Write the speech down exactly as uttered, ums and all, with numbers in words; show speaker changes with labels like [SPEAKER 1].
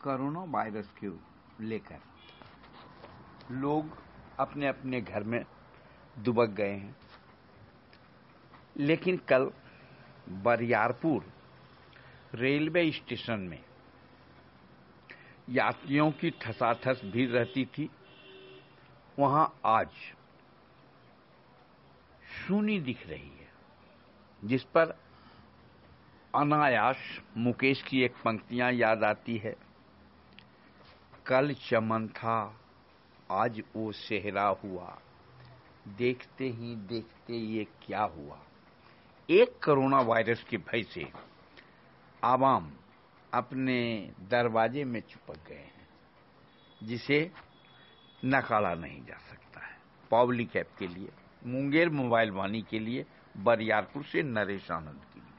[SPEAKER 1] Corona virus के लेकर लोग अपने अपने घर में दुबक गए हैं, लेकिन कल बरियारपुर रेलवे स्टेशन में यात्रियों की ठसाठस भीड़ रहती थी। वहां आज शून्य दिख रही है, जिस पर अनायास मुकेश की एक पंक्तियां याद आती है। कल चमन था, आज वो सेहरा हुआ, देखते ही देखते ये क्या हुआ। एक कोरोना वायरस के भय से आवाम अपने दरवाजे में चिपक गए हैं, जिसे नकारा नहीं जा सकता है। पब्लिक ऐप के लिए, मुंगेर मोबाइल वाणी के लिए, बरियारपुर से नरेश आनंद की।